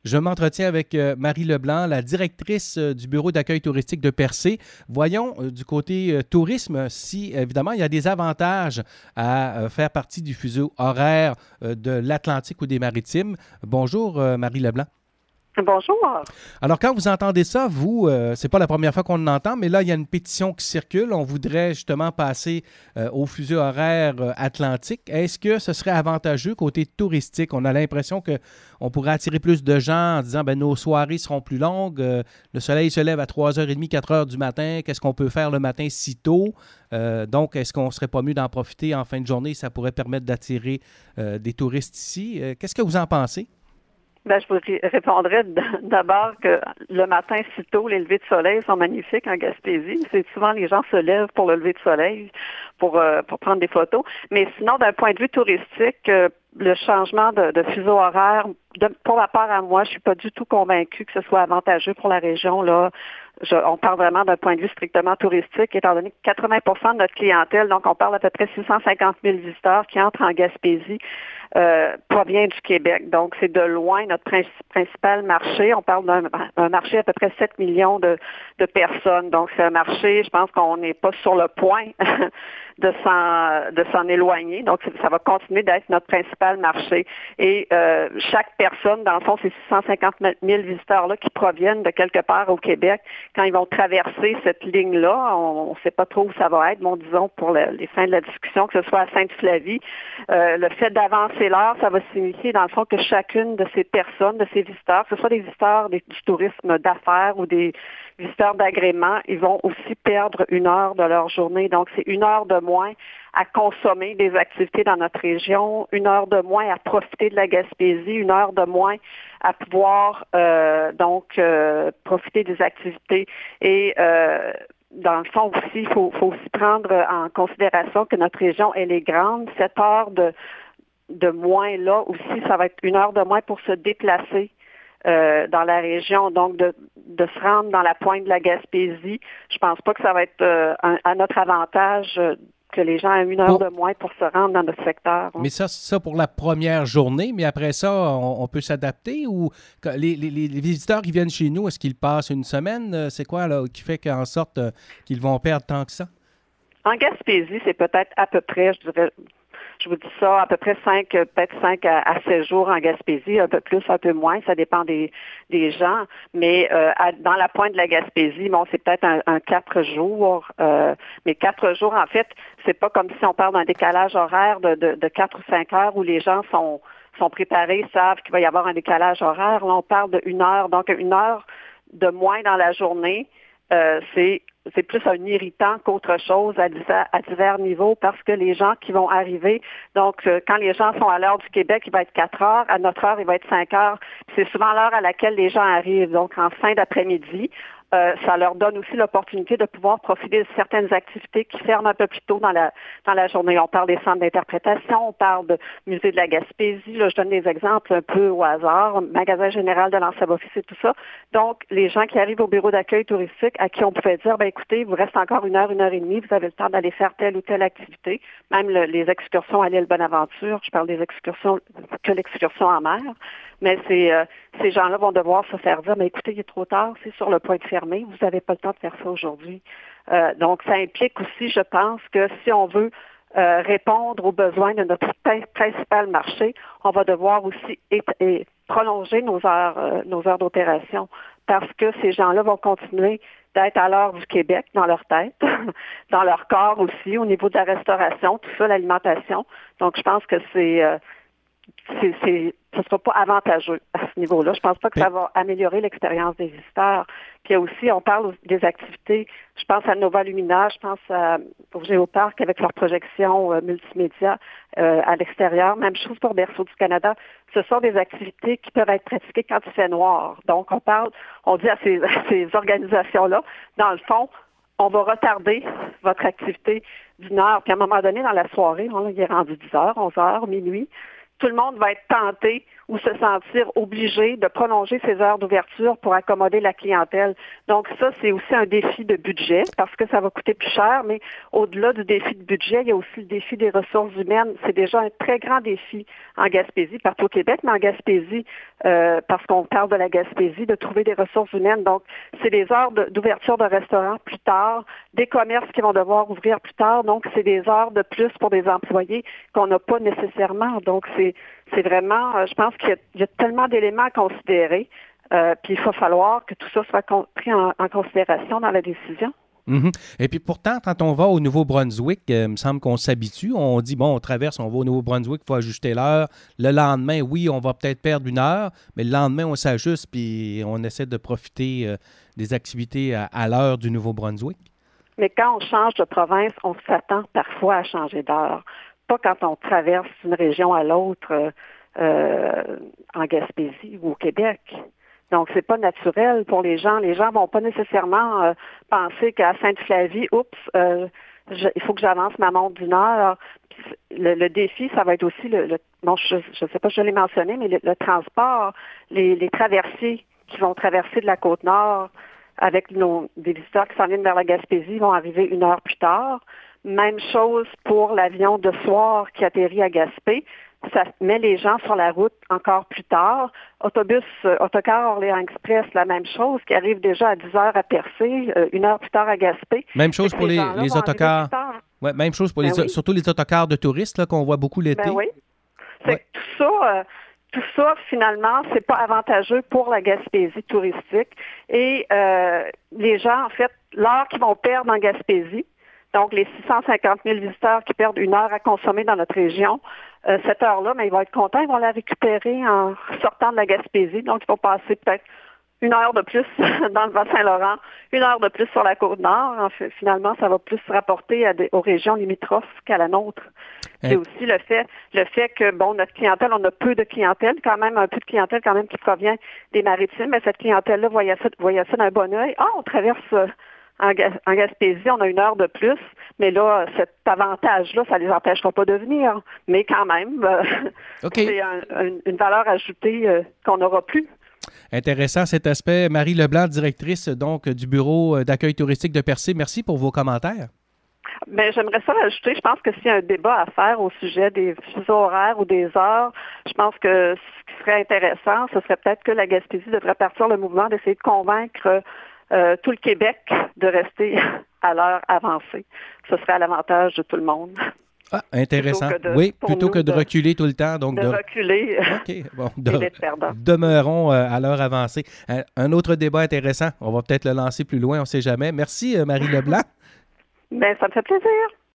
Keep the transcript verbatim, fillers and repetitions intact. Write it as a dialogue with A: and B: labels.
A: Je m'entretiens avec euh, Marie Leblanc, la directrice euh, du bureau d'accueil touristique de Percé. Voyons euh, du côté euh, tourisme si, évidemment, il y a des avantages à euh, faire partie du fuseau horaire euh, de l'Atlantique ou des Maritimes. Bonjour, euh, Marie Leblanc.
B: Bonjour.
A: Alors, quand vous entendez ça, vous, euh, c'est pas la première fois qu'on l'entend, mais là, il y a une pétition qui circule. On voudrait justement passer euh, au fuseau horaire euh, atlantique. Est-ce que ce serait avantageux côté touristique? On a l'impression qu'on pourrait attirer plus de gens en disant ben nos soirées seront plus longues. Euh, le soleil se lève à trois heures trente, quatre heures du matin. Qu'est-ce qu'on peut faire le matin si tôt? Euh, donc, est-ce qu'on serait pas mieux d'en profiter en fin de journée? Ça pourrait permettre d'attirer euh, des touristes ici. Euh, qu'est-ce que vous en pensez?
B: Ben, je vous ré- répondrais d- d'abord que le matin, si tôt, les levées de soleil sont magnifiques en Gaspésie. C'est souvent les gens se lèvent pour le lever de soleil, pour, euh, pour prendre des photos. Mais sinon, d'un point de vue touristique, euh, le changement de, de fuseau horaire, de, pour ma part à moi, je suis pas du tout convaincue que ce soit avantageux pour la région. Là, je, on parle vraiment d'un point de vue strictement touristique, étant donné que quatre-vingts pour cent de notre clientèle, donc on parle à peu près six cent cinquante mille visiteurs qui entrent en Gaspésie, euh, provient du Québec. Donc, c'est de loin notre princi- principal marché. On parle d'un, d'un marché à peu près sept millions de, de personnes. Donc, c'est un marché, je pense qu'on n'est pas sur le point de s'en, de s'en éloigner. Donc, ça va continuer d'être notre principal marché. Et euh, chaque personne, dans le fond, ces six cent cinquante mille visiteurs-là qui proviennent de quelque part au Québec, quand ils vont traverser cette ligne-là, on ne sait pas trop où ça va être, bon, disons, pour le, les fins de la discussion, que ce soit à Sainte-Flavie, euh, le fait d'avancer l'heure, ça va signifier, dans le fond, que chacune de ces personnes, de ces visiteurs, que ce soit des visiteurs des, du tourisme d'affaires ou des visiteurs d'agrément, ils vont aussi perdre une heure de leur journée. Donc, c'est une heure de moins à consommer des activités dans notre région, une heure de moins à profiter de la Gaspésie, une heure de moins à pouvoir euh, donc euh, profiter des activités. Et euh, dans le fond aussi, il faut, faut aussi prendre en considération que notre région, elle est grande. Cette heure de, de moins là aussi, ça va être une heure de moins pour se déplacer euh, dans la région, donc de, de se rendre dans la pointe de la Gaspésie. Je pense pas que ça va être euh, un, à notre avantage euh, que les gens aient une heure
A: Pour,
B: de moins pour se rendre dans notre secteur. Hein.
A: Mais ça, ça pour la première journée, mais après ça, on, on peut s'adapter ou les, les, les visiteurs qui viennent chez nous, est-ce qu'ils passent une semaine? Euh, C'est quoi là, qui fait qu'en sorte euh, qu'ils vont perdre tant que ça?
B: En Gaspésie, c'est peut-être à peu près, je dirais, je vous dis ça, à peu près cinq, peut-être cinq à, à sept jours en Gaspésie, un peu plus, un peu moins, ça dépend des, des gens. Mais euh, à, dans la pointe de la Gaspésie, bon, c'est peut-être un, un quatre jours. Euh, mais quatre jours, en fait, c'est pas comme si on parle d'un décalage horaire de, de, de quatre ou cinq heures où les gens sont sont préparés, savent qu'il va y avoir un décalage horaire. Là, on parle d'une heure, donc une heure de moins dans la journée. Euh, c'est c'est plus un irritant qu'autre chose à divers, à divers niveaux parce que les gens qui vont arriver, donc euh, quand les gens sont à l'heure du Québec, il va être quatre heures, à notre heure, il va être cinq heures. C'est souvent l'heure à laquelle les gens arrivent, donc en fin d'après-midi. Euh, ça leur donne aussi l'opportunité de pouvoir profiter de certaines activités qui ferment un peu plus tôt dans la dans la journée. On parle des centres d'interprétation, on parle de musée de la Gaspésie. Là, je donne des exemples un peu au hasard. Magasin général de l'Anse-Office et tout ça. Donc, les gens qui arrivent au bureau d'accueil touristique à qui on pouvait dire, ben écoutez, il vous reste encore une heure, une heure et demie, vous avez le temps d'aller faire telle ou telle activité. Même le, les excursions à l'île Bonaventure. Je parle des excursions que l'excursion en mer. Mais c'est, euh, ces gens-là vont devoir se faire dire, mais écoutez, il est trop tard, c'est sur le point de fermer, vous n'avez pas le temps de faire ça aujourd'hui. Euh, donc, ça implique aussi, je pense, que si on veut euh, répondre aux besoins de notre principal marché, on va devoir aussi et, et prolonger nos heures, euh, nos heures d'opération parce que ces gens-là vont continuer d'être à l'heure du Québec dans leur tête, dans leur corps aussi, au niveau de la restauration, tout ça, l'alimentation. Donc, je pense que c'est... Euh, c'est, c'est, ce ne sera pas avantageux à ce niveau-là. Je pense pas que ça va améliorer l'expérience des visiteurs. Puis aussi, on parle des activités. Je pense à Nova Lumina, je pense à, au Géoparc avec leur projection euh, multimédia euh, à l'extérieur. Même chose pour Berceau du Canada. Ce sont des activités qui peuvent être pratiquées quand il fait noir. Donc, on parle, on dit à ces, à ces organisations-là, dans le fond, on va retarder votre activité d'une heure. Puis à un moment donné, dans la soirée, on, il est rendu dix heures, onze heures, minuit. Tout le monde va être tenté ou se sentir obligé de prolonger ses heures d'ouverture pour accommoder la clientèle. Donc ça, c'est aussi un défi de budget parce que ça va coûter plus cher, mais au-delà du défi de budget, il y a aussi le défi des ressources humaines. C'est déjà un très grand défi en Gaspésie, partout au Québec, mais en Gaspésie, euh, parce qu'on parle de la Gaspésie, de trouver des ressources humaines. Donc, c'est des heures de, d'ouverture de restaurants plus tard, des commerces qui vont devoir ouvrir plus tard. Donc, c'est des heures de plus pour des employés qu'on n'a pas nécessairement. Donc, c'est c'est vraiment, euh, je pense qu'il y a, il y a tellement d'éléments à considérer, euh, puis il va falloir que tout ça soit con- pris en, en considération dans la décision.
A: Mm-hmm. Et puis pourtant, quand on va au Nouveau-Brunswick, euh, il me semble qu'on s'habitue. On dit, bon, on traverse, on va au Nouveau-Brunswick, il faut ajuster l'heure. Le lendemain, oui, on va peut-être perdre une heure, mais le lendemain, on s'ajuste puis on essaie de profiter euh, des activités à, à l'heure du Nouveau-Brunswick.
B: Mais quand on change de province, on s'attend parfois à changer d'heure. Pas quand on traverse d'une région à l'autre euh, euh, en Gaspésie ou au Québec. Donc, c'est pas naturel pour les gens. Les gens vont pas nécessairement euh, penser qu'à Sainte-Flavie, oups, euh, je, il faut que j'avance ma montre d'une heure. Le, le défi, ça va être aussi le, le bon, je ne sais pas si je l'ai mentionné, mais le, le transport, les, les traversiers qui vont traverser de la Côte-Nord avec nos, des visiteurs qui s'en viennent vers la Gaspésie vont arriver une heure plus tard. Même chose pour l'avion de soir qui atterrit à Gaspé. Ça met les gens sur la route encore plus tard. Autobus, euh, autocar Orléans Express, la même chose, qui arrive déjà à dix heures à Percé, euh, une heure plus tard à Gaspé.
A: Même chose pour les, les, les autocars. Ouais, même chose pour ben les, oui. surtout les autocars de touristes là, qu'on voit beaucoup l'été.
B: Ben oui. C'est ouais. tout ça. Euh, Tout ça, finalement, c'est pas avantageux pour la Gaspésie touristique. Et euh, les gens, en fait, l'heure qu'ils vont perdre en Gaspésie, donc les six cent cinquante mille visiteurs qui perdent une heure à consommer dans notre région, euh, cette heure-là, mais ils vont être contents, ils vont la récupérer en sortant de la Gaspésie. Donc, ils vont passer peut-être une heure de plus dans le Bas-Saint-Laurent, une heure de plus sur la Côte-Nord. En fait, finalement, ça va plus se rapporter à des, aux régions limitrophes qu'à la nôtre. C'est aussi le fait le fait que, bon, notre clientèle, on a peu de clientèle, quand même, un peu de clientèle quand même qui provient des maritimes, mais cette clientèle-là voyait ça, voyait ça d'un bon œil. Ah, on traverse euh, en, en Gaspésie, on a une heure de plus, mais là, cet avantage-là, ça ne les empêchera pas de venir. Mais quand même, euh, okay. c'est un, un, une valeur ajoutée euh, qu'on n'aura plus.
A: Intéressant cet aspect. Marie Leblanc, directrice donc du Bureau d'accueil touristique de Percé, merci pour vos commentaires.
B: Bien, j'aimerais ça rajouter, je pense que s'il y a un débat à faire au sujet des fuseaux horaires ou des heures, je pense que ce qui serait intéressant, ce serait peut-être que la Gaspésie devrait partir le mouvement d'essayer de convaincre euh, tout le Québec de rester à l'heure avancée. Ce serait à l'avantage de tout le monde.
A: Ah, intéressant. Plutôt de, oui, plutôt que de, de reculer tout le temps. Donc
B: de, de reculer
A: OK. Bon, de, demeurons euh, à l'heure avancée. Un, un autre débat intéressant. On va peut-être le lancer plus loin, on ne sait jamais. Merci, euh, Marie Leblanc.
B: Bien, ça me fait plaisir.